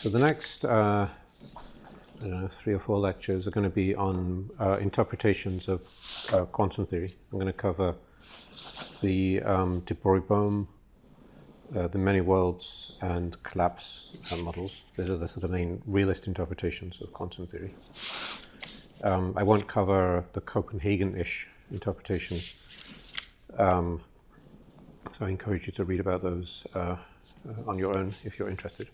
So the next I don't know, 3 or 4 lectures are going to be on interpretations of quantum theory. I'm going to cover the de Broglie-Bohm, the many worlds, and collapse models. These are the sort of main realist interpretations of quantum theory. I won't cover the Copenhagen-ish interpretations, so I encourage you to read about those on your own if you're interested.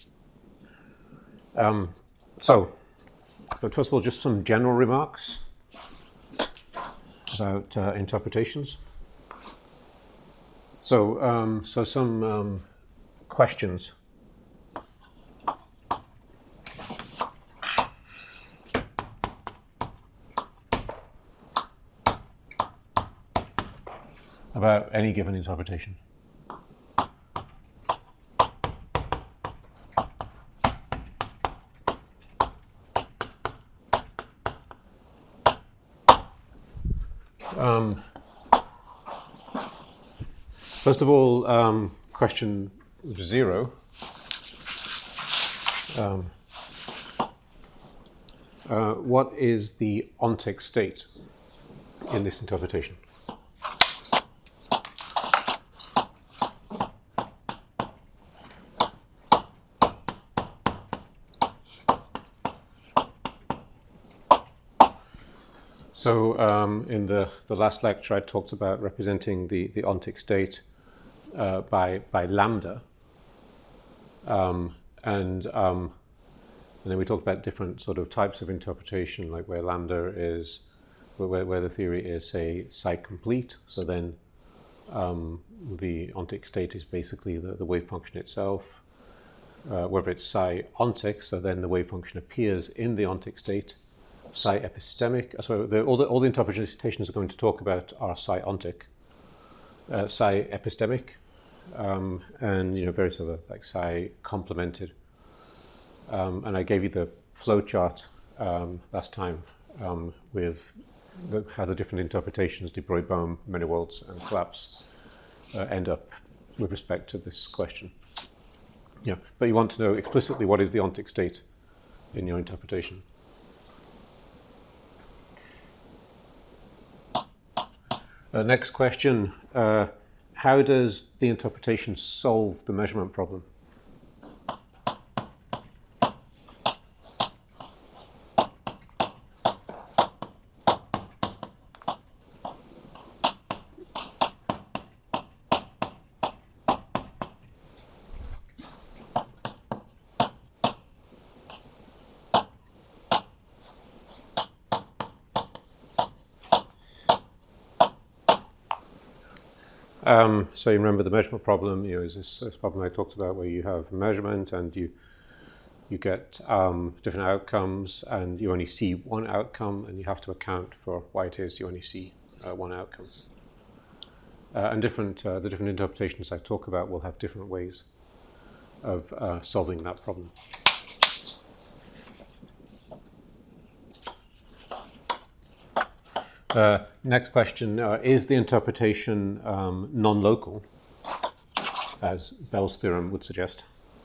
So first of all, just some general remarks about interpretations. So, some questions. About any given interpretation. First of all, question 0. What is the ontic state in this interpretation? So in the last lecture, I talked about representing the ontic state by lambda, and then we talked about different sort of types of interpretation, like where lambda is, where the theory is, say, psi complete. So then the ontic state is basically the wave function itself. Whether it's psi ontic, so then the wave function appears in the ontic state. Psi epistemic. So all the interpretations are going to talk about are psi ontic, psi epistemic, and various other like psi complemented. And I gave you the flow chart last time with how the different interpretations, de Broglie-Bohm, many worlds, and collapse end up with respect to this question. Yeah, but you want to know explicitly what is the ontic state in your interpretation. Next question, how does the interpretation solve the measurement problem? So you remember the measurement problem, is this problem I talked about where you have measurement and you get different outcomes and you only see one outcome and you have to account for why it is you only see one outcome. And the different interpretations I talk about will have different ways of solving that problem. Next question, is the interpretation non-local, as Bell's theorem would suggest?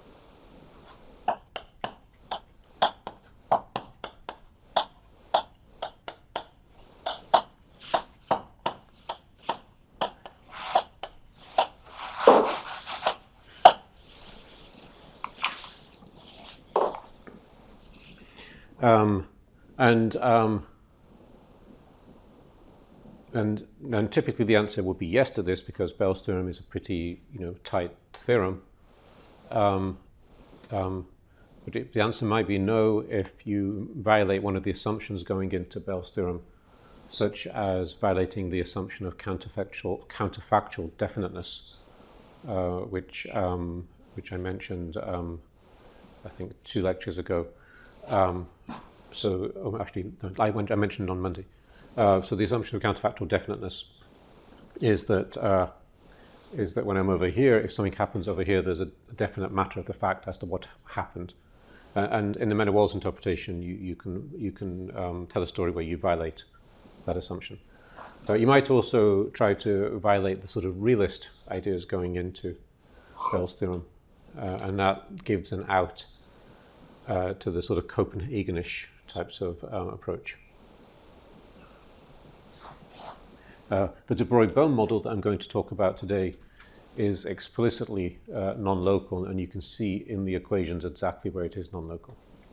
And typically the answer would be yes to this because Bell's theorem is a pretty tight theorem. But the answer might be no if you violate one of the assumptions going into Bell's theorem, such as violating the assumption of counterfactual definiteness, which I mentioned I think 2 lectures ago. I mentioned on Monday. So the assumption of counterfactual definiteness is that when I'm over here, if something happens over here, there's a definite matter of the fact as to what happened. And in the many worlds interpretation, you can tell a story where you violate that assumption. You might also try to violate the sort of realist ideas going into Bell's theorem, and that gives an out to the sort of Copenhagenish types of approach. The de Broglie-Bohm model that I'm going to talk about today is explicitly non-local, and you can see in the equations exactly where it is non-local.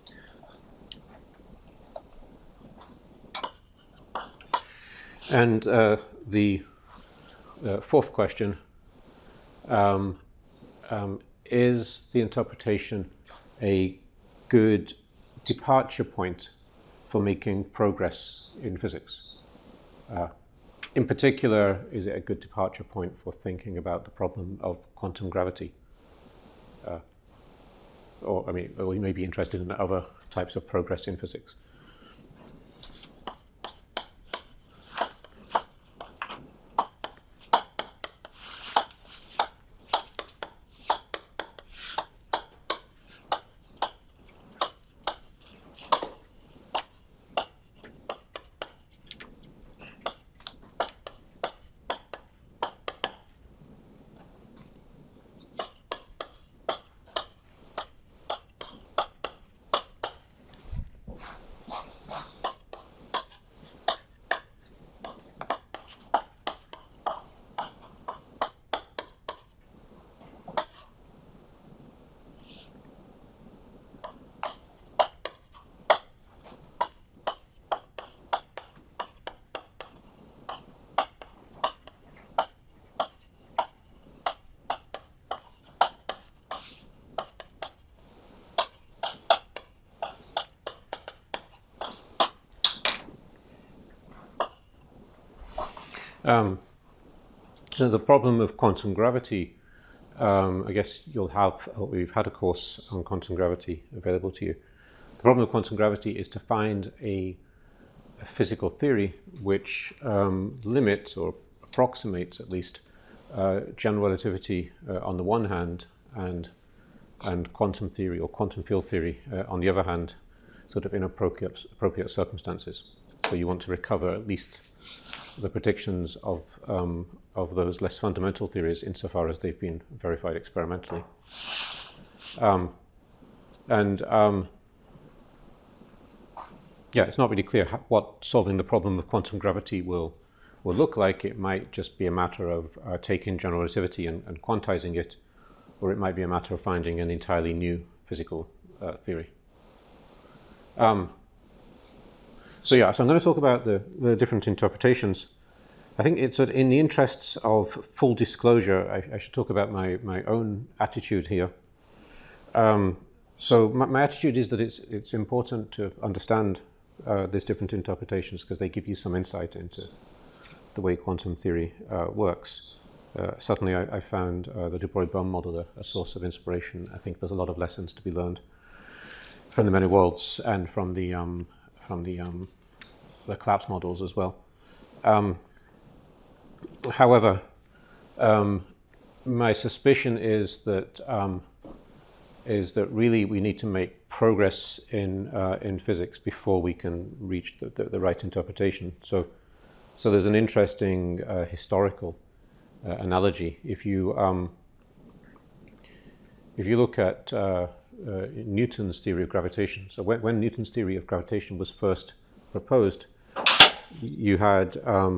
And the fourth question, is the interpretation a good departure point for making progress in physics? In particular, is it a good departure point for thinking about the problem of quantum gravity? Or we may be interested in other types of progress in physics. So the problem of quantum gravity, I guess we've had a course on quantum gravity available to you. The problem of quantum gravity is to find a physical theory which limits or approximates at least general relativity on the one hand and quantum theory or quantum field theory on the other hand, sort of in appropriate circumstances. So you want to recover at least the predictions of those less fundamental theories insofar as they've been verified experimentally. It's not really clear what solving the problem of quantum gravity will look like. It might just be a matter of taking general relativity and quantizing it, or it might be a matter of finding an entirely new physical theory. So I'm going to talk about the different interpretations. I think it's in the interests of full disclosure, I should talk about my own attitude here. So my attitude is that it's important to understand these different interpretations because they give you some insight into the way quantum theory works. Certainly I found the de Broglie-Bohm model a source of inspiration. I think there's a lot of lessons to be learned from the many worlds and from the collapse models as well. However, my suspicion is that really we need to make progress in physics before we can reach the right interpretation. So there's an interesting historical analogy. If you look at Newton's theory of gravitation, so when Newton's theory of gravitation was first proposed, you had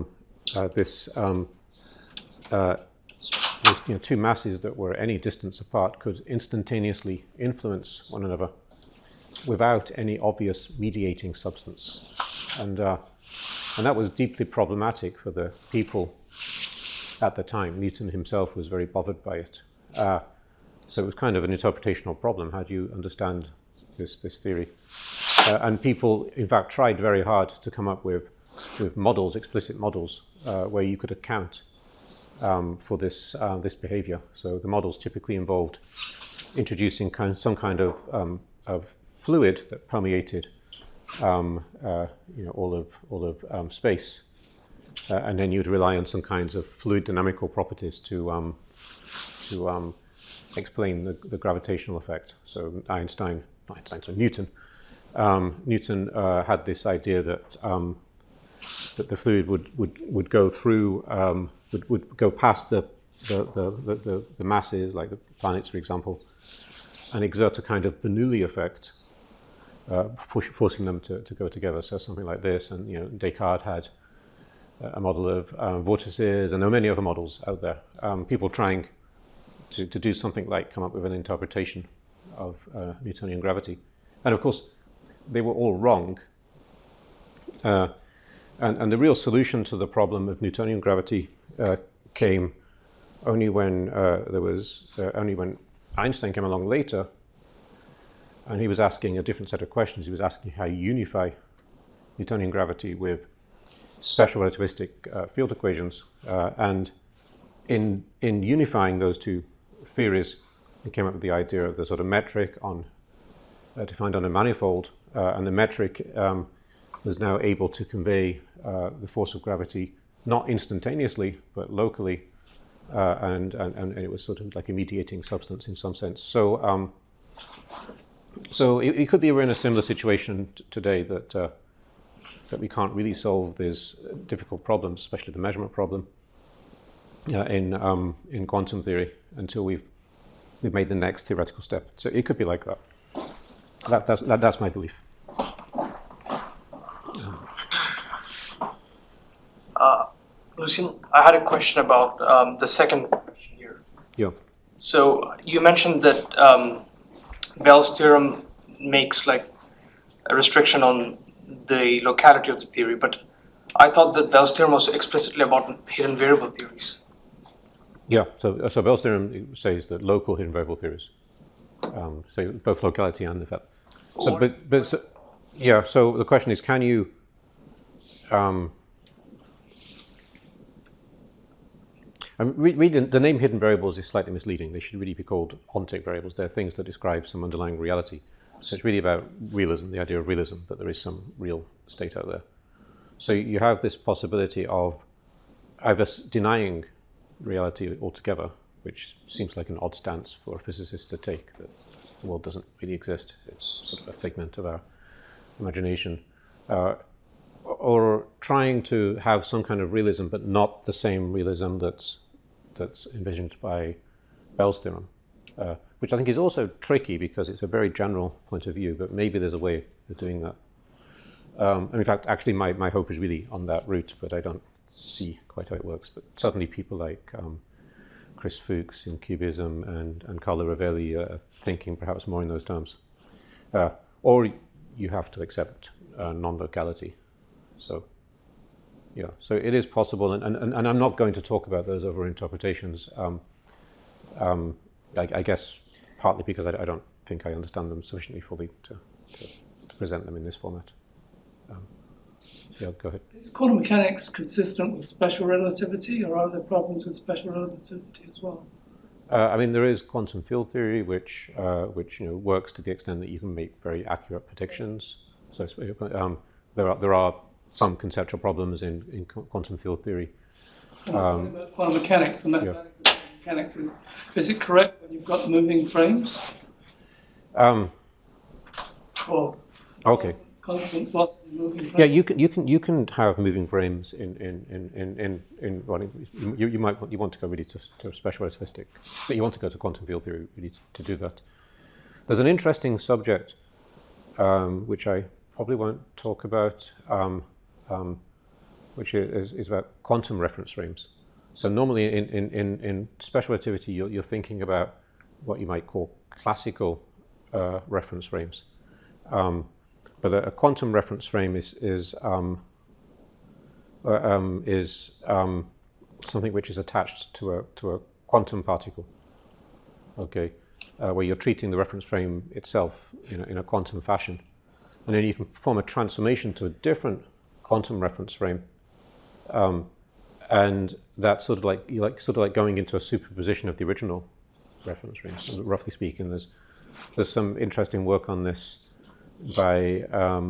two masses that were any distance apart could instantaneously influence one another without any obvious mediating substance, and that was deeply problematic for the people at the time. Newton himself was very bothered by it, so it was kind of an interpretational problem. How do you understand this theory? And people, in fact, tried very hard to come up with models, explicit models, where you could account for this behavior. So the models typically involved introducing some kind of fluid that permeated all of space, and then you'd rely on some kinds of fluid dynamical properties to explain the gravitational effect. So Newton had this idea that the fluid would go through, would go past the masses, like the planets, for example, and exert a kind of Bernoulli effect forcing them to go together. So something like this, and Descartes had a model of vortices, and there are many other models out there. People trying to do something like come up with an interpretation of Newtonian gravity, and of course they were all wrong. And the real solution to the problem of Newtonian gravity came only when when Einstein came along later, and he was asking a different set of questions. He was asking how you unify Newtonian gravity with special relativistic field equations, and in unifying those two theories, he came up with the idea of the sort of metric defined on a manifold, and the metric was now able to convey the force of gravity not instantaneously but locally, and it was sort of like a mediating substance in some sense. So it could be we're in a similar situation today that we can't really solve these difficult problems, especially the measurement problem, in quantum theory until we've made the next theoretical step. So it could be like that. That's my belief. Lucian, I had a question about the second question here. Yeah. So you mentioned that Bell's theorem makes like a restriction on the locality of the theory, but I thought that Bell's theorem was explicitly about hidden variable theories. Yeah. So Bell's theorem says that local hidden variable theories. So both locality and effect. So, So the question is, can you the name hidden variables is slightly misleading. They should really be called ontic variables. They're things that describe some underlying reality. So it's really about realism, the idea of realism, that there is some real state out there. So you have this possibility of either denying reality altogether, which seems like an odd stance for a physicist to take, that the world doesn't really exist. It's sort of a figment of our imagination. Or trying to have some kind of realism, but not the same realism that's envisioned by Bell's theorem, which I think is also tricky because it's a very general point of view, but maybe there's a way of doing that. And in fact, actually my hope is really on that route, but I don't see quite how it works. But certainly people like Chris Fuchs in Cubism and Carlo Rovelli are thinking perhaps more in those terms. Or you have to accept non-locality. So it is possible, and I'm not going to talk about those other interpretations. I guess partly because I don't think I understand them sufficiently fully to present them in this format. Go ahead. Is quantum mechanics consistent with special relativity, or are there problems with special relativity as well? There is quantum field theory, which works to the extent that you can make very accurate predictions. So there are some conceptual problems in quantum field theory. Quantum mechanics, the mathematics of quantum mechanics, is it correct when you've got moving frames? Or okay. Constant velocity moving frames? Yeah, you can have moving frames in you want to go really to special relativistic. So you want to go to quantum field theory really to do that. There's an interesting subject which I probably won't talk about, which is about quantum reference frames. So normally in special relativity, you're thinking about what you might call classical reference frames. But a quantum reference frame is something which is attached to a quantum particle. Okay, where you're treating the reference frame itself in a quantum fashion, and then you can perform a transformation to a different quantum reference frame, and that's sort of like going into a superposition of the original reference frame. So roughly speaking, there's some interesting work on this by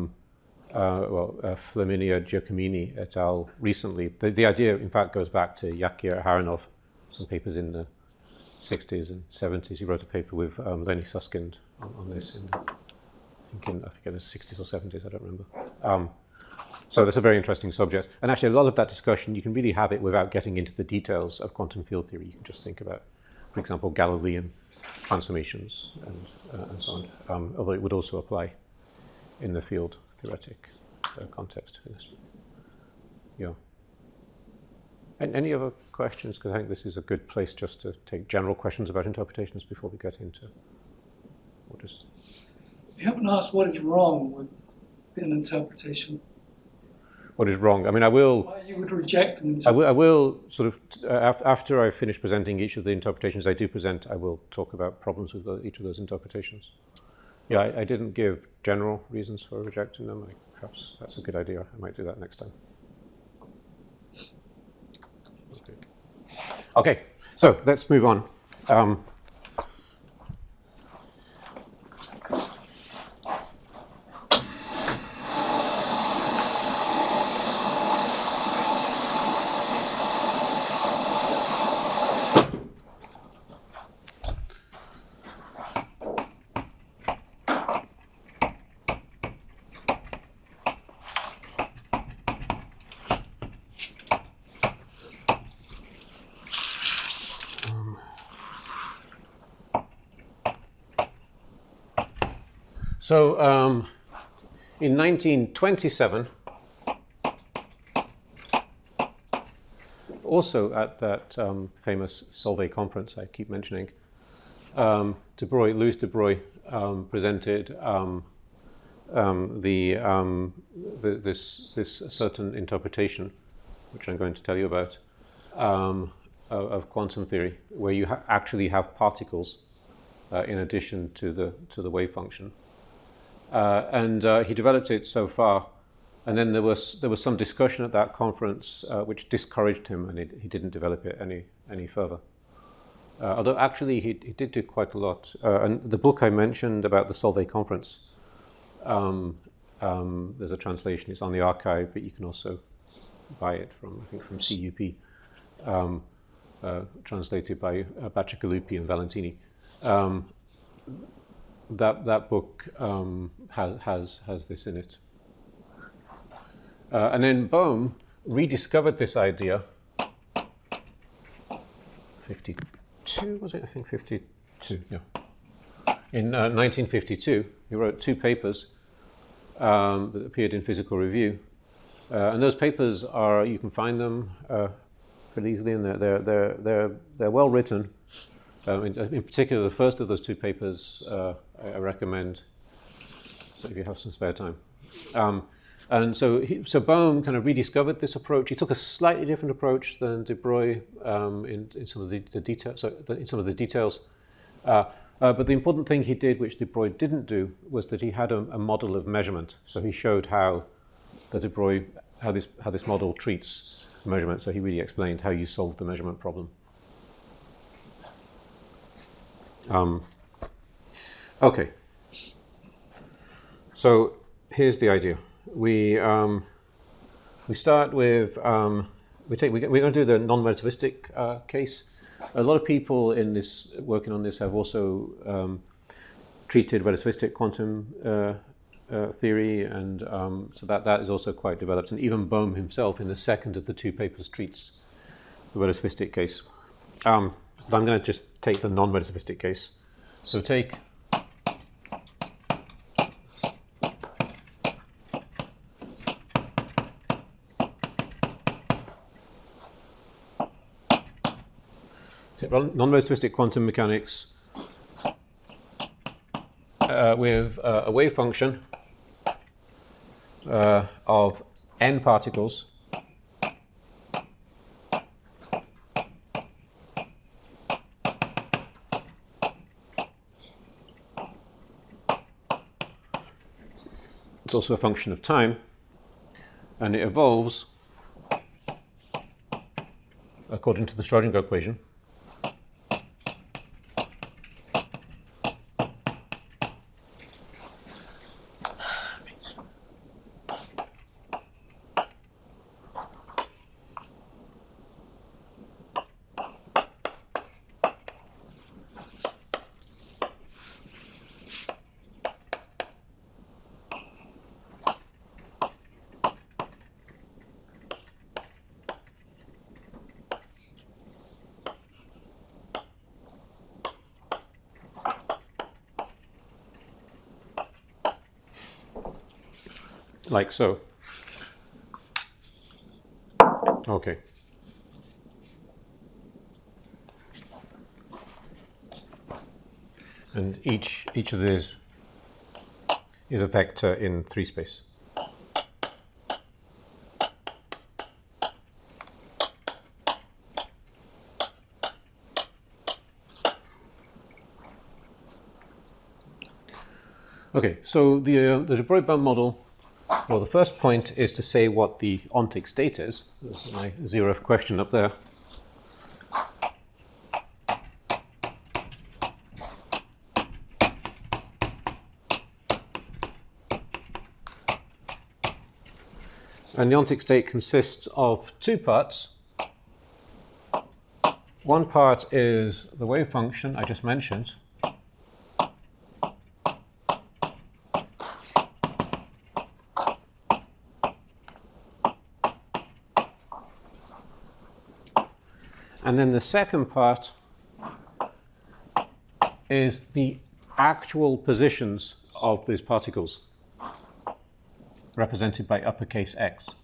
Flaminia Giacomini et al. Recently. The idea, in fact, goes back to Yakir Aharonov, some papers in the 60s and 70s. He wrote a paper with Lenny Susskind on this I forget the 60s or 70s, I don't remember. So that's a very interesting subject. And actually, a lot of that discussion, you can really have it without getting into the details of quantum field theory. You can just think about, for example, Galilean transformations and so on, although it would also apply in the field theoretic context. Yeah. And any other questions? Because I think this is a good place just to take general questions about interpretations before we get into what is. You haven't asked what is wrong with an interpretation. What is wrong? I mean, I will. Why you would reject an I interpretation. will sort of after I finish presenting each of the interpretations I do present, I will talk about problems with each of those interpretations. Yeah, I didn't give general reasons for rejecting them. Perhaps that's a good idea. I might do that next time. Okay, so let's move on. So in 1927, also at that famous Solvay conference I keep mentioning, Louis de Broglie presented this certain interpretation, which I'm going to tell you about, of quantum theory, where you actually have particles in addition to the wave function. And he developed it so far, and then there was some discussion at that conference which discouraged him, and he didn't develop it any further. Although actually he did do quite a lot. And the book I mentioned about the Solvay conference, there's a translation. It's on the archive, but you can also buy it from CUP, translated by Bacigalupi and Valentini. That book has this in it. And then Bohm rediscovered this idea, 52, was it? I think 52, yeah. In 1952, he wrote 2 papers that appeared in Physical Review. And those papers you can find them pretty easily, and they're well written. In particular, the first of those 2 papers I recommend, so if you have some spare time. And so Bohm kind of rediscovered this approach. He took a slightly different approach than de Broglie in some of the details. In some of the details, but the important thing he did, which de Broglie didn't do, was that he had a model of measurement. So he showed how this model treats measurement. So he really explained how you solve the measurement problem. Okay. So here's the idea. We start with we're going to do the non-relativistic case. A lot of people in this working on this have also treated relativistic quantum theory, and so that is also quite developed. And even Bohm himself, in the second of the 2 papers, treats the relativistic case. But I'm going to just take the non-relativistic case. So take non-relativistic quantum mechanics with a wave function of n particles It's also a function of time, and it evolves according to the Schrödinger equation. like so. Okay. And each of these is a vector in 3 space. Okay, so the de Broglie model, well, the first point is to say what the ontic state is. There's my 0th question up there. And the ontic state consists of 2 parts. One part is the wave function I just mentioned. And then the second part is the actual positions of these particles, represented by uppercase X.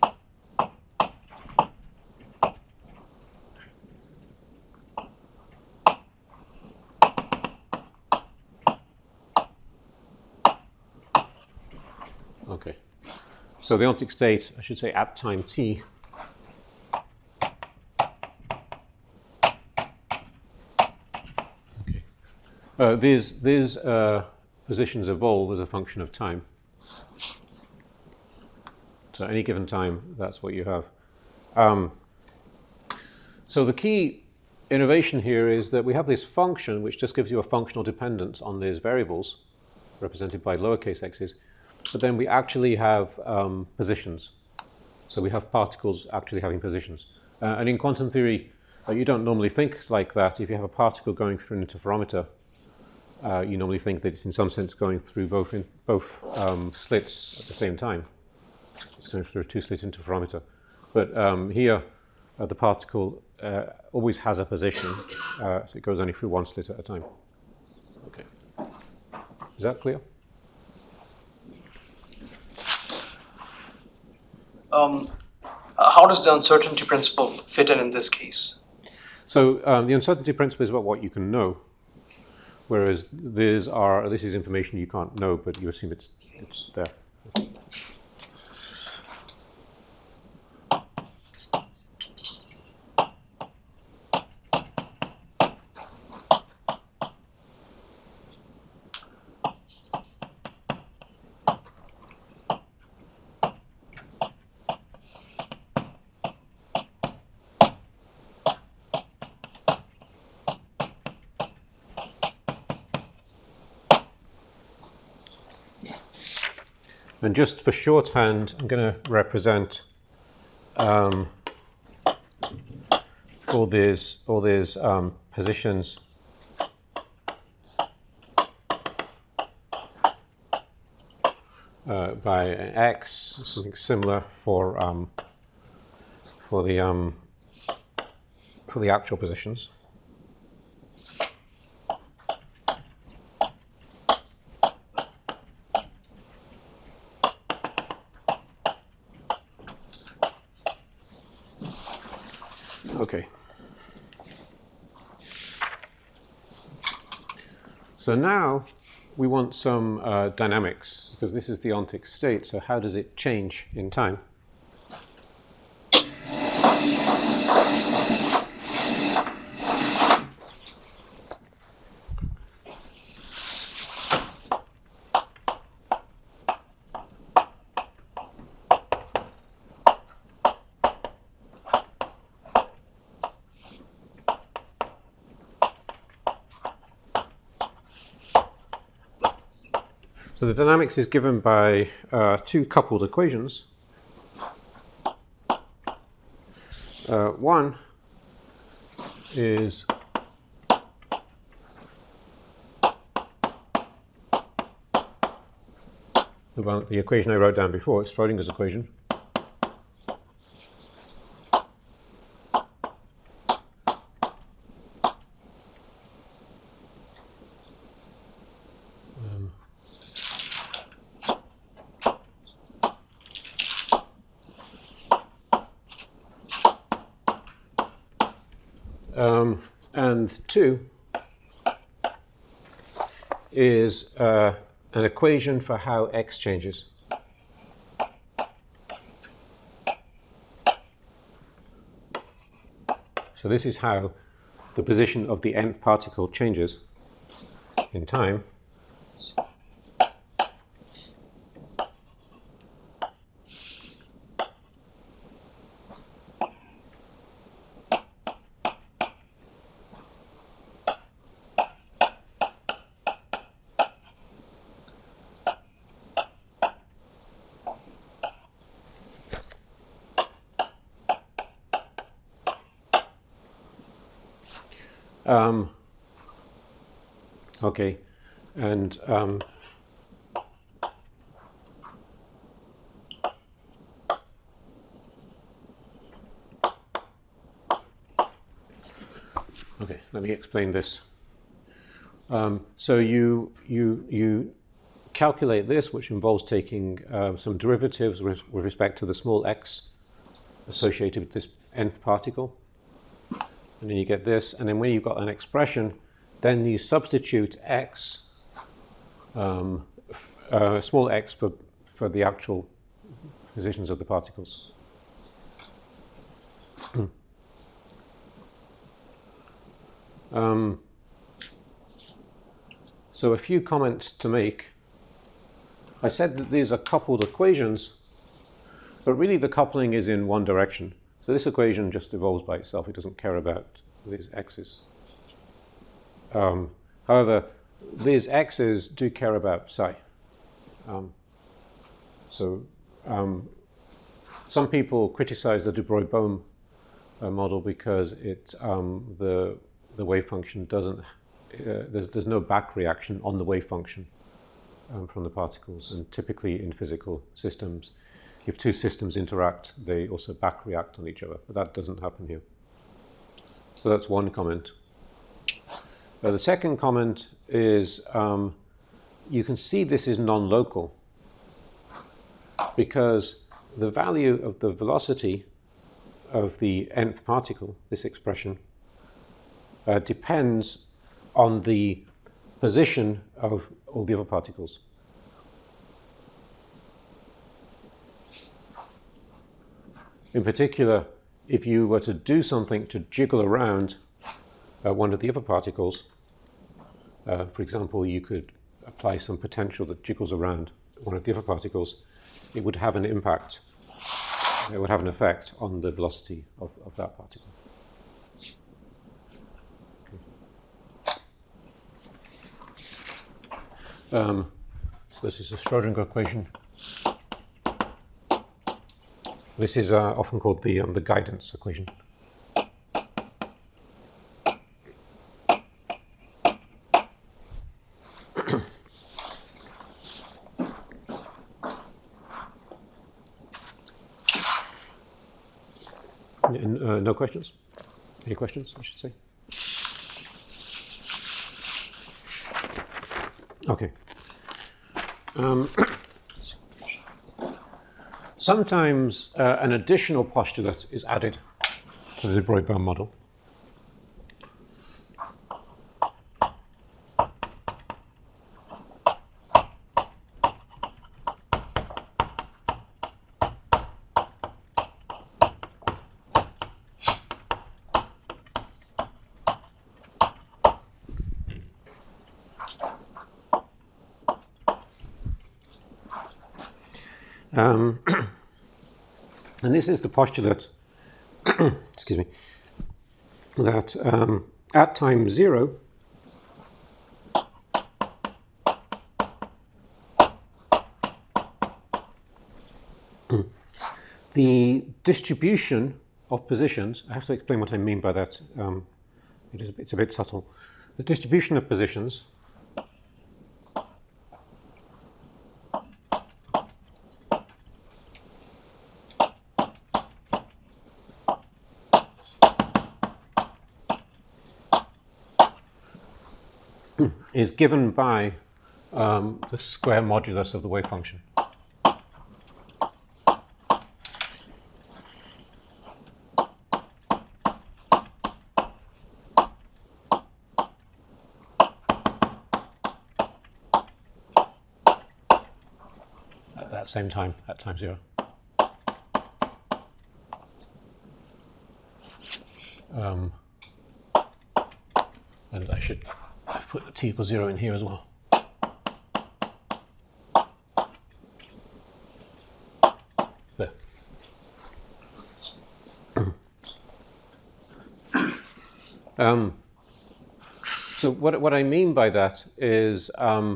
Okay, so the ontic state, I should say at time t, these positions evolve as a function of time. So at any given time, that's what you have. So the key innovation here is that we have this function which just gives you a functional dependence on these variables, represented by lowercase x's, but then we actually have positions. So we have particles actually having positions. And in quantum theory, you don't normally think like that. If you have a particle going through an interferometer, you normally think that it's in some sense going through both slits at the same time. It's going through a 2-slit interferometer. But here, the particle always has a position, so it goes only through 1 slit at a time. Okay. Is that clear? How does the uncertainty principle fit in this case? So the uncertainty principle is about what you can know, whereas this is information you can't know, but you assume it's there. And just for shorthand, I'm going to represent all these positions by x. Something similar for the actual positions. Okay. So now we want some dynamics, because this is the ontic state, so how does it change in time? So the dynamics is given by 2 coupled equations. One is the equation I wrote down before, it's Schrodinger's equation. And 2 is an equation for how x changes. So this is how the position of the nth particle changes in time. Okay, and okay, let me explain this. So you calculate this, which involves taking some derivatives with respect to the small x associated with this nth particle, and then you get this, and then when you've got an expression, then you substitute x, small x, for the actual positions of the particles. So a few comments to make. I said that these are coupled equations, but really the coupling is in one direction. So this equation just evolves by itself. It doesn't care about these x's. However, these x's do care about psi. Some people criticize the de Broglie-Bohm model because the wave function doesn't. There's no back reaction on the wave function from the particles, and typically in physical systems, if two systems interact, they also back react on each other. But that doesn't happen here. So that's one comment. The second comment is you can see this is non-local because the value of the velocity of the nth particle, this expression, depends on the position of all the other particles. In particular, if you were to do something to jiggle around one of the other particles, for example, you could apply some potential that jiggles around one of the other particles, it would have an impact, it would have an effect on the velocity of that particle. So this is the Schrödinger equation. This is often called the guidance equation. No questions? Any questions, I should say? Okay. Sometimes an additional postulate is added to the de Broglie-Bohm model. And this is the postulate, excuse me, that at time 0, the distribution of positions, I have to explain what I mean by that, it's a bit subtle. The distribution of positions is given by the square modulus of the wave function. at that same time, at time 0. And I've put the t equals 0 in here as well. There. So what I mean by that is,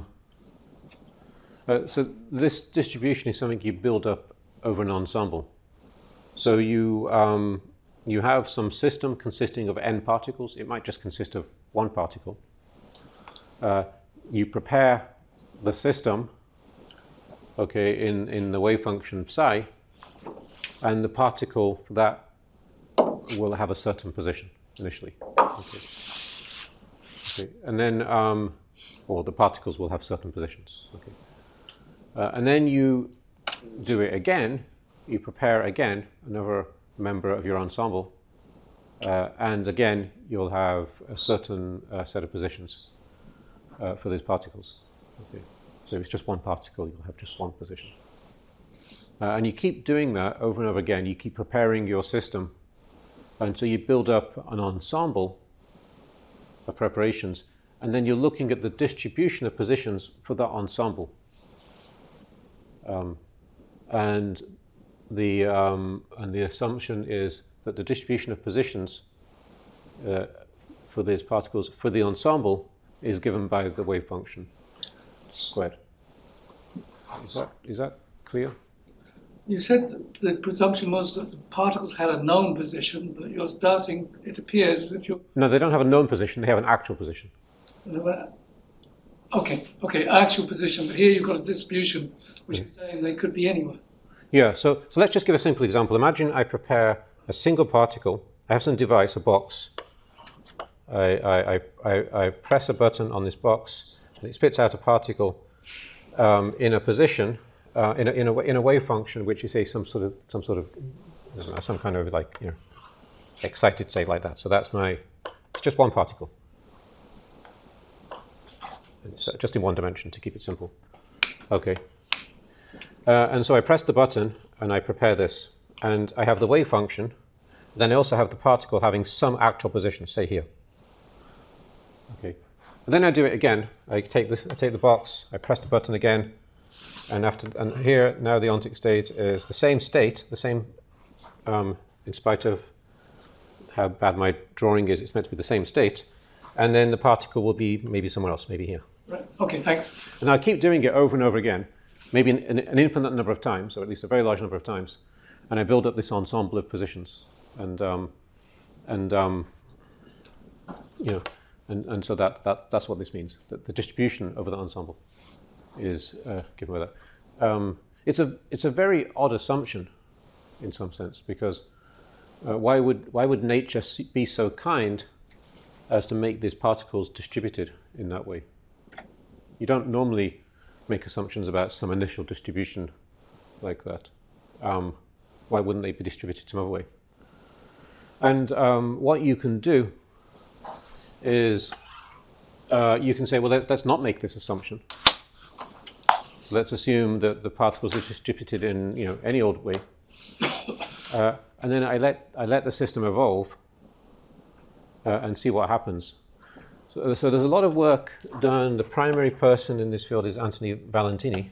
so this distribution is something you build up over an ensemble. So you have some system consisting of n particles. It might just consist of one particle. You prepare the system, okay, in the wave function psi, and the particle for that will have a certain position initially. Okay. Okay. And then, or the particles will have certain positions. Okay. And then you do it again. You prepare again another member of your ensemble, and again you'll have a certain set of positions for these particles. Okay. So if it's just one particle, you'll have just one position. And you keep doing that over and over again. You keep preparing your system until you build up an ensemble of preparations, and then you're looking at the distribution of positions for that ensemble. And the assumption is that the distribution of positions for these particles for the ensemble is given by the wave function squared. Is that clear? You said that the presumption was that the particles had a known position, but you're starting, it appears as if you're... No, they don't have a known position, they have an actual position. Okay, actual position, but here you've got a distribution which is saying they could be anywhere. Yeah, so let's just give a simple example. Imagine I prepare a single particle. I have some device, a box. I press a button on this box, and it spits out a particle in a position, in a wave function, which is say some sort of some kind of like excited state like that. So that's it's just one particle. It's just in one dimension to keep it simple. Okay. And so I press the button and I prepare this, and I have the wave function. Then I also have the particle having some actual position, say here. Okay. And then I do it again. I take the box, I press the button again, and here now the ontic state is the same, in spite of how bad my drawing is, it's meant to be the same state. And then the particle will be maybe somewhere else, maybe here. Right. Okay, thanks. And I keep doing it over and over again, maybe an infinite number of times, or at least a very large number of times, and I build up this ensemble of positions, and so that's what this means. That the distribution over the ensemble is given by that. It's a very odd assumption, in some sense, because why would nature be so kind as to make these particles distributed in that way? You don't normally make assumptions about some initial distribution like that. Why wouldn't they be distributed some other way? And what you can do is you can say, well, let's not make this assumption. So let's assume that the particles are distributed in any old way, and then I let the system evolve and see what happens. So there's a lot of work done. The primary person in this field is Anthony Valentini,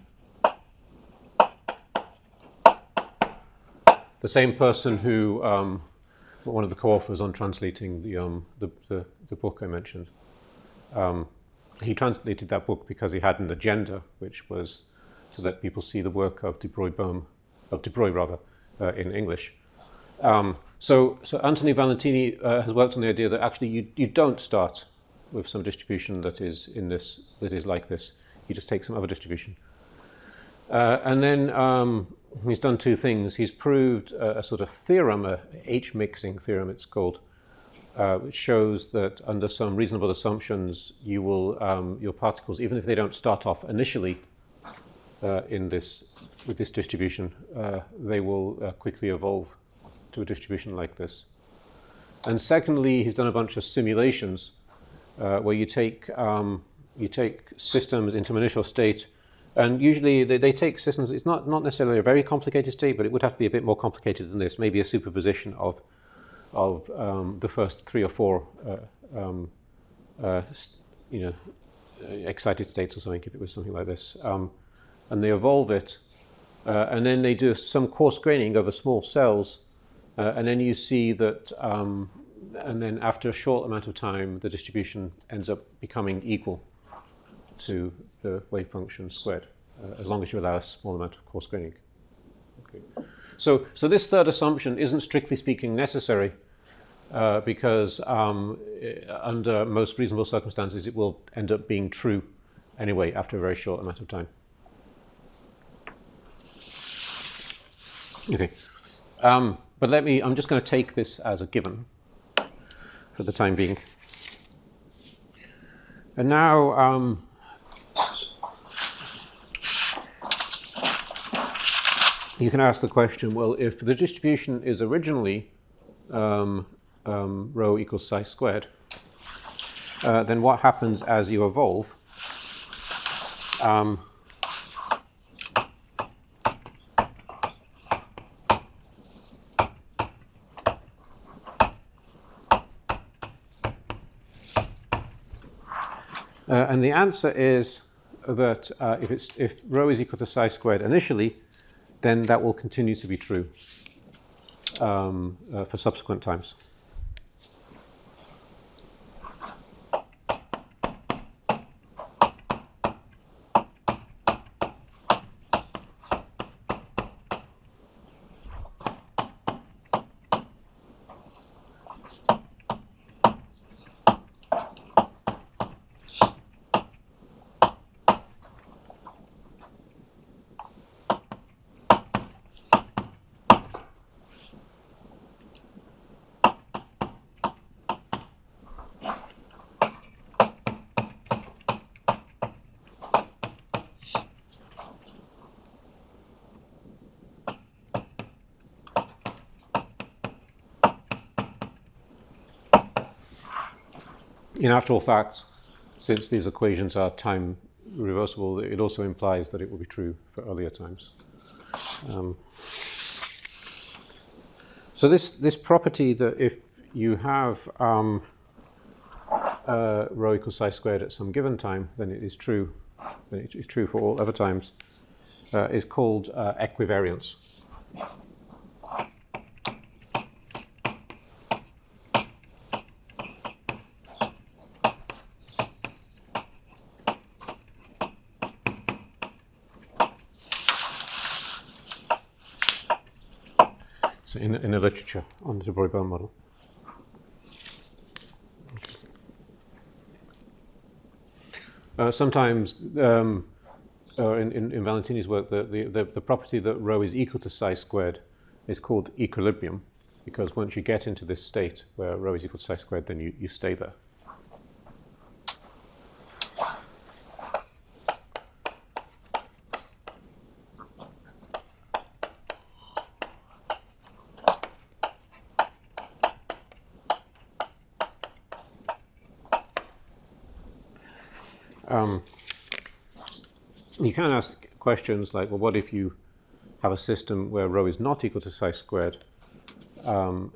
the same person who one of the co-authors on translating the book I mentioned. He translated that book because he had an agenda, which was to let people see the work of de Broglie in English. So Anthony Valentini has worked on the idea that actually you don't start with some distribution that is like this. You just take some other distribution. And then he's done two things. He's proved a sort of theorem, a H-mixing theorem it's called, which shows that under some reasonable assumptions, you will your particles, even if they don't start off initially with this distribution, they will quickly evolve to a distribution like this. And secondly, he's done a bunch of simulations where you take systems into an initial state And usually they take systems, it's not necessarily a very complicated state, but it would have to be a bit more complicated than this, maybe a superposition of the first 3 or 4 excited states or something, if it was something like this. And they evolve it, and then they do some coarse graining over small cells, and then you see that, and then after a short amount of time, the distribution ends up becoming equal to the wave function squared, as long as you allow a small amount of coarse graining. Okay. So this third assumption isn't strictly speaking necessary, because under most reasonable circumstances, it will end up being true anyway after a very short amount of time. Okay, but I'm just going to take this as a given for the time being. And now, you can ask the question, well, if the distribution is originally rho equals psi squared, then what happens as you evolve? And the answer is that if rho is equal to psi squared initially, then that will continue to be true for subsequent times. In actual fact, since these equations are time reversible, it also implies that it will be true for earlier times. So this property that if you have rho equals psi squared at some given time, then it is true. Then it is true for all other times. Is called equivariance. In the literature on the de Broglie model. Sometimes, in Valentini's work, the property that rho is equal to psi squared is called equilibrium, because once you get into this state where rho is equal to psi squared, then you stay there. You can ask questions like, well, what if you have a system where rho is not equal to psi squared, so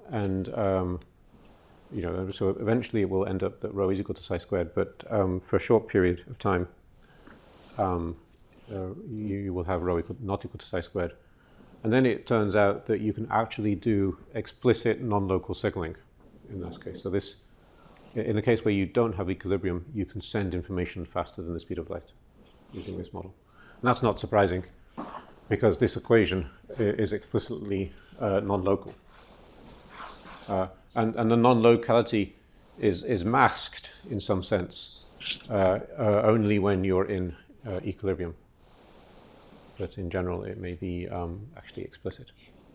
eventually it will end up that rho is equal to psi squared, but for a short period of time, you will have rho not equal to psi squared, and then it turns out that you can actually do explicit non-local signaling in this case. So in the case where you don't have equilibrium, you can send information faster than the speed of light using this model. And that's not surprising, because this equation is explicitly non-local. And the non-locality is masked in some sense only when you're in equilibrium. But in general, it may be actually explicit.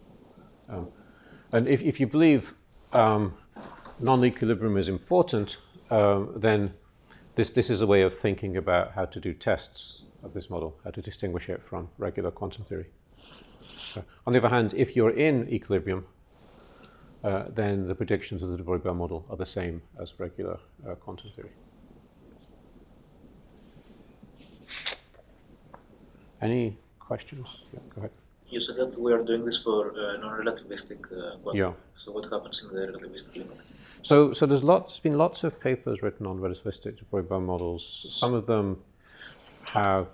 And if you believe non-equilibrium is important, then this is a way of thinking about how to do tests of this model, how to distinguish it from regular quantum theory. On the other hand, if you're in equilibrium, then the predictions of the de Broglie model are the same as regular quantum theory. Any questions? Yeah, go ahead. You said that we are doing this for non-relativistic quantum. Yeah. So what happens in the relativistic limit? So there's been lots of papers written on relativistic de Broglie models. Some of them have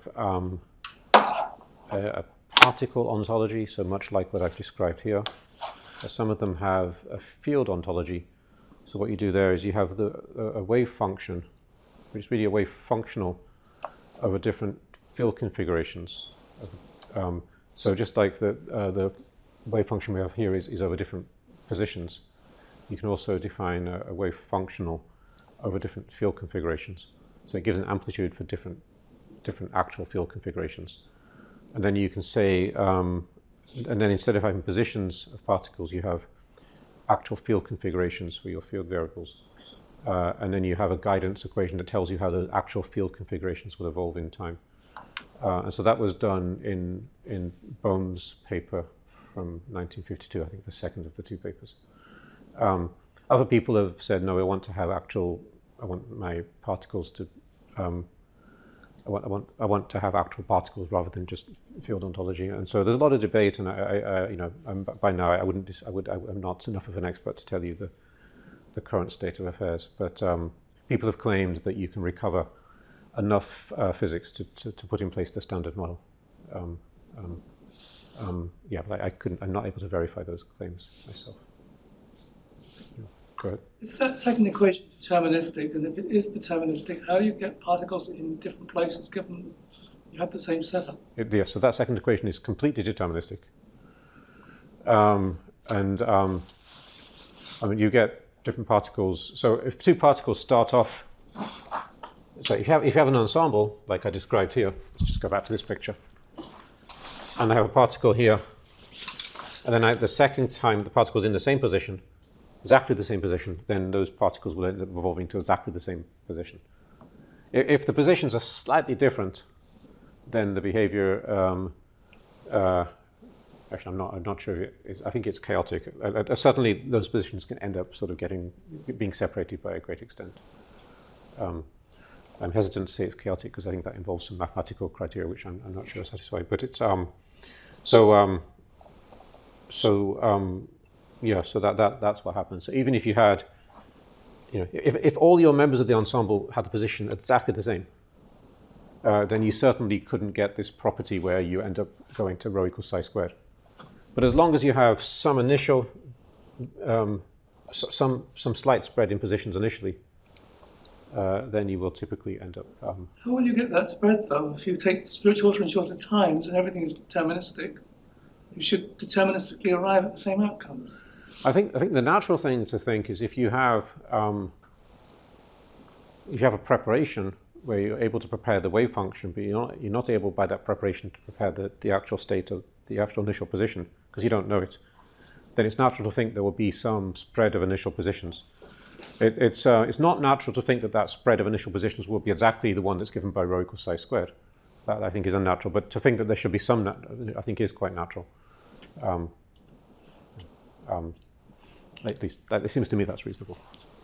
a particle ontology, so much like what I've described here. Some of them have a field ontology. So what you do there is you have a wave function, which is really a wave functional over different field configurations. So just like the wave function we have here is over different positions, you can also define a wave functional over different field configurations. So it gives an amplitude for different actual field configurations. And then you can say, and then instead of having positions of particles, you have actual field configurations for your field variables. And then you have a guidance equation that tells you how the actual field configurations will evolve in time. And so that was done in Bohm's paper from 1952, I think the second of the two papers. Other people have said, no, I want my particles to, I want to have actual particles rather than just field ontology. And so there's a lot of debate, and by now I'm not enough of an expert to tell you the current state of affairs. But people have claimed that you can recover enough physics to put in place the standard model. But I'm not able to verify those claims myself. Yeah, go ahead. Is that second equation deterministic? And if it is deterministic, how do you get particles in different places given you have the same setup? So that second equation is completely deterministic. You get different particles. So if two particles start off, so if you have an ensemble like I described here, let's just go back to this picture, and I have a particle here, and then the second time the particle is in the same position, exactly the same position, then those particles will end up evolving to exactly the same position. If the positions are slightly different, then the behavior, actually I'm not sure if I think it's chaotic. Certainly those positions can end up sort of being separated by a great extent. I'm hesitant to say it's chaotic because I think that involves some mathematical criteria which I'm not sure are satisfied. But it's that's what happens. So even if you had, if all your members of the ensemble had the position exactly the same, then you certainly couldn't get this property where you end up going to rho equals psi squared. But as long as you have some initial, some slight spread in positions initially, then you will typically end up. How will you get that spread though? If you take shorter and shorter times and everything is deterministic, you should deterministically arrive at the same outcomes. I think the natural thing to think is if you have a preparation where you're able to prepare the wave function, but you're not able by that preparation to prepare the actual state of the actual initial position because you don't know it, then it's natural to think there will be some spread of initial positions. It's not natural to think that spread of initial positions will be exactly the one that's given by rho equals psi squared. That I think is unnatural, but to think that there should be some, I think is quite natural. At least it seems to me that's reasonable.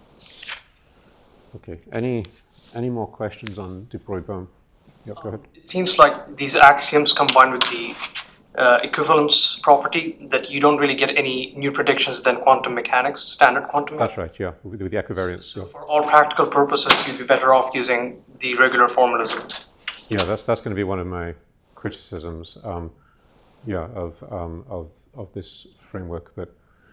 Okay, any more questions on de Broglie-Bohm? Yeah, go ahead. It seems like these axioms combined with the equivalence property that you don't really get any new predictions than quantum mechanics, standard quantum mechanics. That's right, yeah, with the equivariance. So for all practical purposes, you'd be better off using the regular formalism. Yeah, that's going to be one of my criticisms. Of this framework. That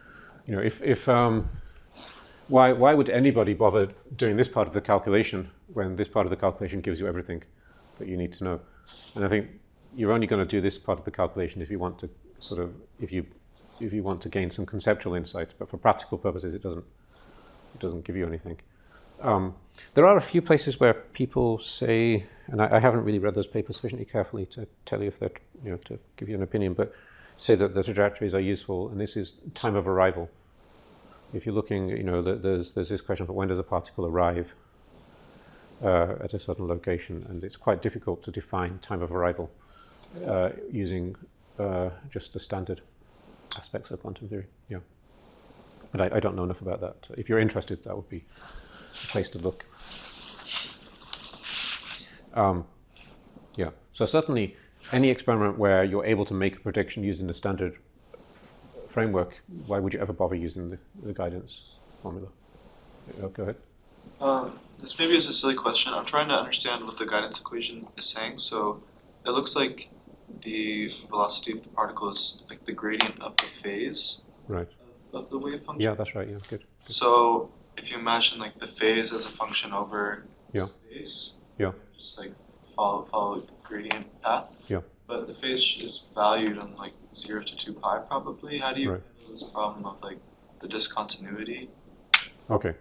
why would anybody bother doing this part of the calculation when this part of the calculation gives you everything that you need to know? And I think you're only going to do this part of the calculation if you want to if you want to gain some conceptual insight. But for practical purposes, it doesn't give you anything. There are a few places where people say, and I haven't really read those papers sufficiently carefully to tell you if they're, to give you an opinion, but say that the trajectories are useful, and this is time of arrival. If you're looking, there's this question of when does a particle arrive at a certain location, and it's quite difficult to define time of arrival using just the standard aspects of quantum theory. Yeah, but I don't know enough about that. If you're interested, that would be a place to look. So certainly any experiment where you're able to make a prediction using the standard framework, why would you ever bother using the guidance formula? Go ahead. This maybe is a silly question. I'm trying to understand what the guidance equation is saying. So it looks like the velocity of the particle is like the gradient of the phase Right. of the wave function. Yeah, that's right. Yeah, good. So if you imagine like the phase as a function over Yeah. space, Yeah. just like follow gradient path. Yeah. But the phase is valued on like 0 to 2 pi probably. How do you Right. handle this problem of like the discontinuity? Okay.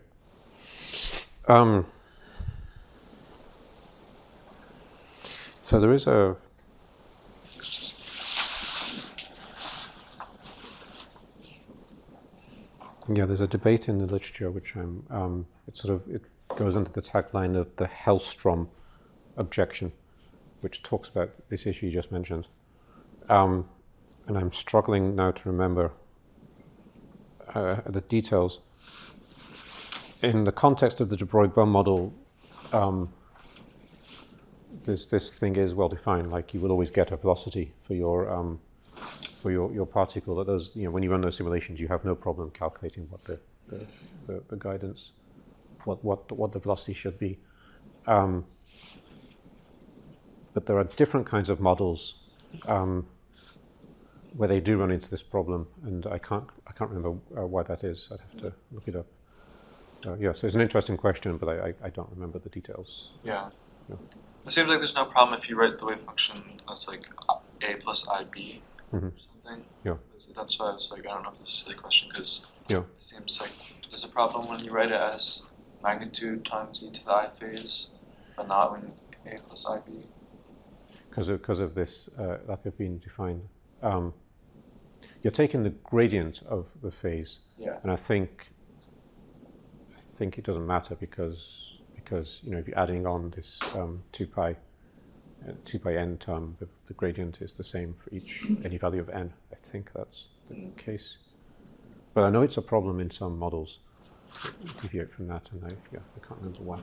So there is a there's a debate in the literature which it goes under the tagline of the Hellstrom objection, which talks about this issue you just mentioned. And I'm struggling now to remember the details. In the context of the de Broglie model, this thing is well defined. Like you will always get a velocity for your particle. That those, when you run those simulations, you have no problem calculating what the guidance, what the velocity should be. But there are different kinds of models where they do run into this problem, and I can't remember why that is. I'd have to look it up. So it's an interesting question, but I don't remember the details. Yeah. Yeah. It seems like there's no problem if you write the wave function as like a plus ib or something. Yeah. That's why I was like, I don't know if this is a silly question because Yeah. it seems like there's a problem when you write it as magnitude times e to the I phase, but not when a plus ib. Because of this lack of being defined. You're taking the gradient of the phase, Yeah. and I think it doesn't matter because if you're adding on this 2 pi n term, the gradient is the same for any value of n. I think that's the case, but I know it's a problem in some models that deviate from that, and I can't remember why.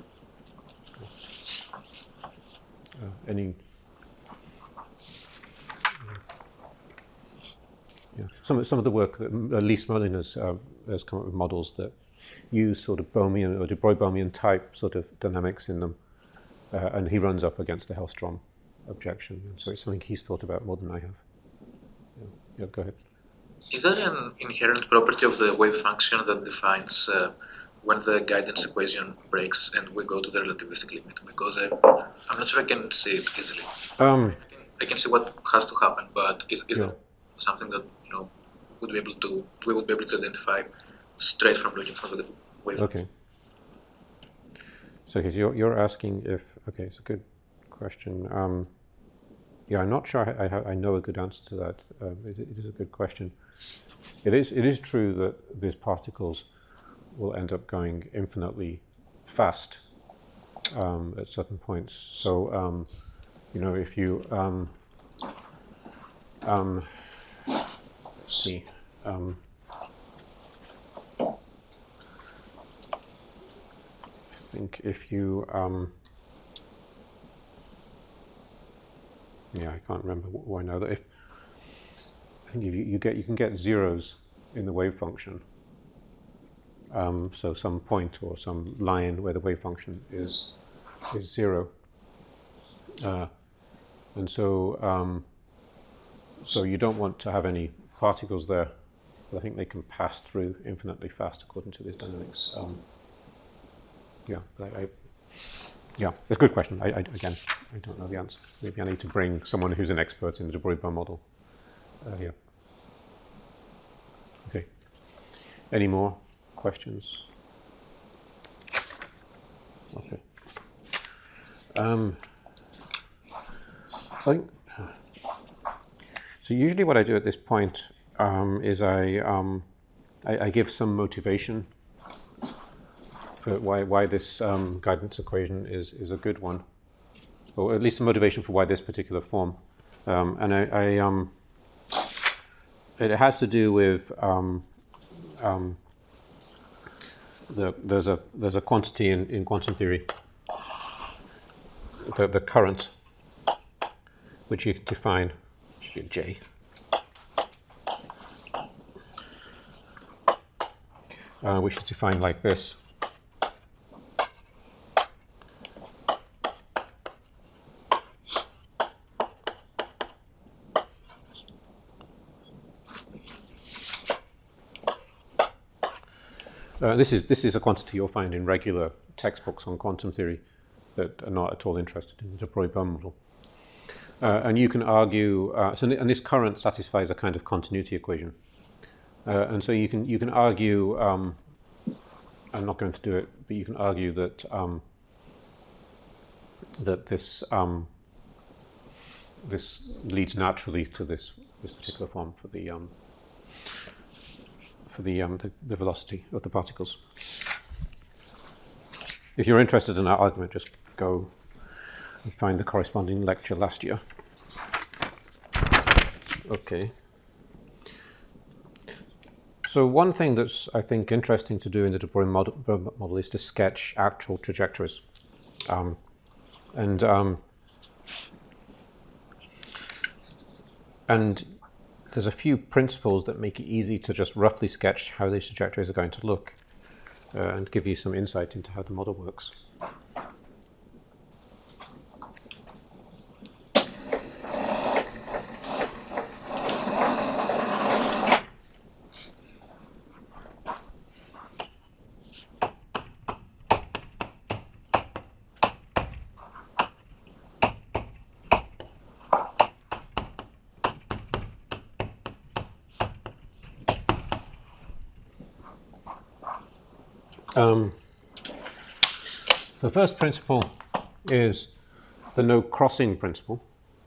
Any. Yeah, some of the work that Lise Merlin has come up with models that use sort of Bohmian or de Broglie type sort of dynamics in them, and he runs up against the Hellstrom objection, and so it's something he's thought about more than I have. Yeah, go ahead. Is there an inherent property of the wave function that defines when the guidance equation breaks and we go to the relativistic limit? Because I'm not sure I can see it easily. I can see what has to happen, but is there something that we would be able to identify straight from looking for the wave? Okay. So you're asking if it's a good question. I'm not sure I know a good answer to that. It is a good question. It is true that these particles will end up going infinitely fast at certain points. So if you let's see. I think if you I can't remember why now. That I think if you can get zeros in the wave function. So some point or some line where the wave function is zero, and so you don't want to have any particles there. But I think they can pass through infinitely fast according to these dynamics. It's a good question. I don't know the answer. Maybe I need to bring someone who's an expert in the de Broglie model here. Okay. Any more questions? Okay. I think so. Usually, what I do at this point is I give some motivation for why this guidance equation is a good one, or at least a motivation for why this particular form, and it has to do with there's a quantity in quantum theory, the current, which you can define, should be J. Which is defined like this. This is a quantity you'll find in regular textbooks on quantum theory that are not at all interested in the de Broglie model. And you can argue, and this current satisfies a kind of continuity equation. And so you can argue, I'm not going to do it, but you can argue that that this leads naturally to this particular form for the velocity of the particles. If you're interested in that argument, just go and find the corresponding lecture last year. Okay. So one thing that's, I think, interesting to do in the de Broglie model is to sketch actual trajectories. And there's a few principles that make it easy to just roughly sketch how these trajectories are going to look and give you some insight into how the model works. The first principle is the no crossing principle.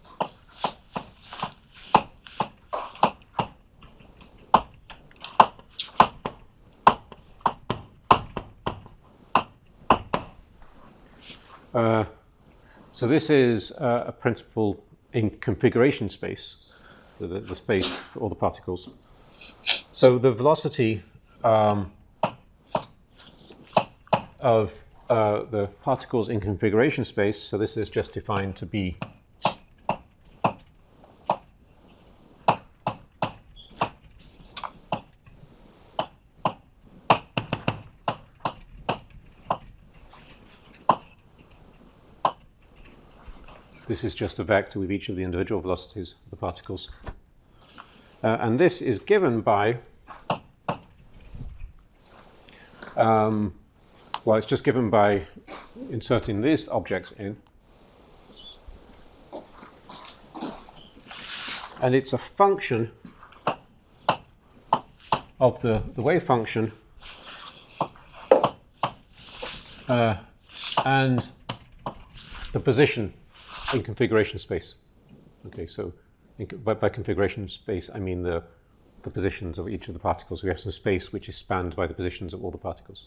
So this is a principle in configuration space, the space for all the particles. So the velocity of the particles in configuration space, so this is just defined to be this is just a vector with each of the individual velocities of the particles. And this is given by well, it's just given by inserting these objects in. And it's a function of the wave function and the position in configuration space. Okay, so by configuration space, I mean the positions of each of the particles. We have some space which is spanned by the positions of all the particles.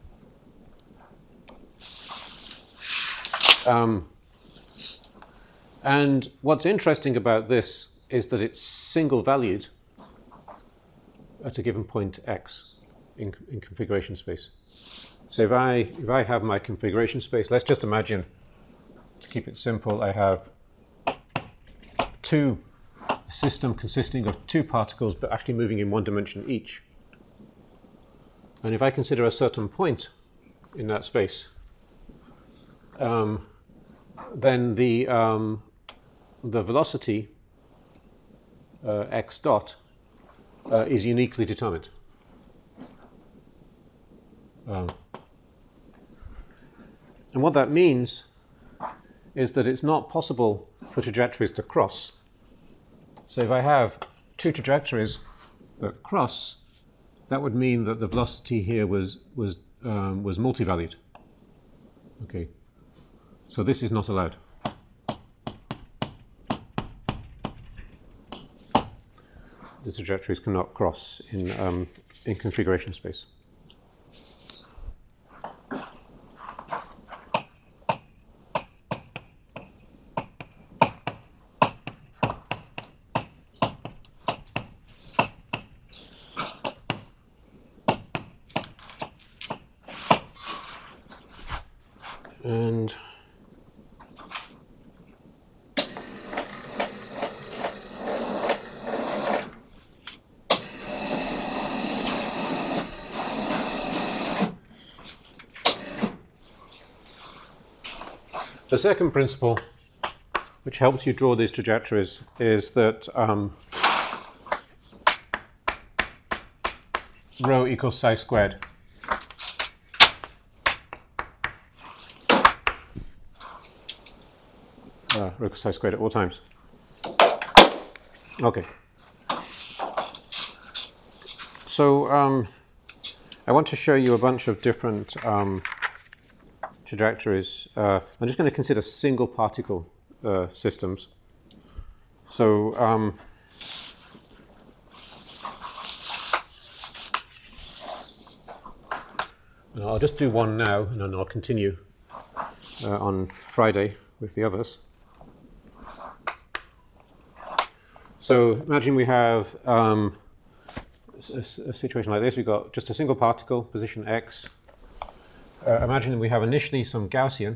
And what's interesting about this is that it's single valued at a given point x in configuration space. So if I have my configuration space, let's just imagine, to keep it simple, I have a system consisting of two particles but actually moving in one dimension each. And if I consider a certain point in that space, then the velocity x dot is uniquely determined. And what that means is that it's not possible for trajectories to cross. So if I have two trajectories that cross, that would mean that the velocity here was multivalued. Okay, so this is not allowed. The trajectories cannot cross in configuration space. And The second principle, which helps you draw these trajectories, is that rho equals psi squared. Rho equals psi squared at all times. Okay. So I want to show you a bunch of different trajectories. I'm just going to consider single particle systems. So I'll just do one now, and then I'll continue on Friday with the others. So imagine we have a situation like this. We've got just a single particle, position x. Imagine we have initially some Gaussian,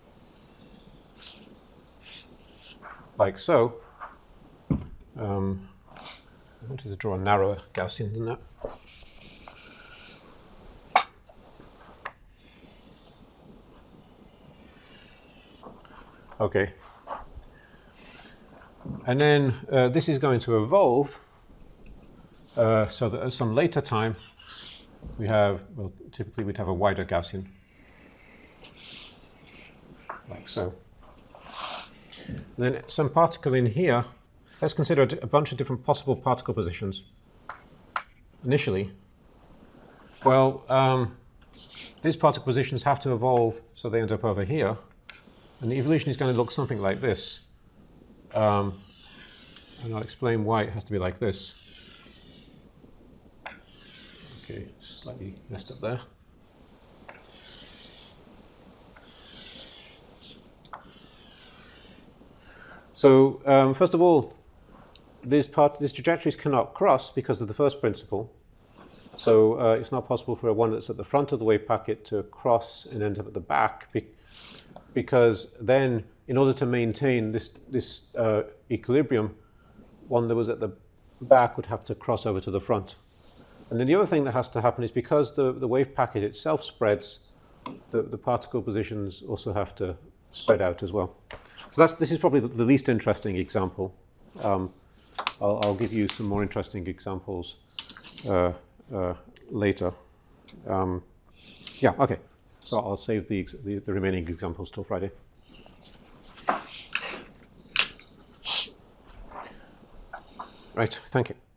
like so. I wanted to draw a narrower Gaussian than that. Okay. And then this is going to evolve so that at some later time we have, well, typically we'd have a wider Gaussian, like so. And then some particle in here. Let's consider a bunch of different possible particle positions initially. Well, these particle positions have to evolve so they end up over here. And the evolution is going to look something like this. And I'll explain why it has to be like this. Okay, slightly messed up there. So first of all, these trajectories cannot cross because of the first principle. So it's not possible for a one that's at the front of the wave packet to cross and end up at the back, because then, in order to maintain this equilibrium, one that was at the back would have to cross over to the front. And then the other thing that has to happen is because the wave packet itself spreads, the particle positions also have to spread out as well. So this is probably the least interesting example. I'll give you some more interesting examples later. Yeah, okay. So I'll save the remaining examples till Friday. Right, thank you.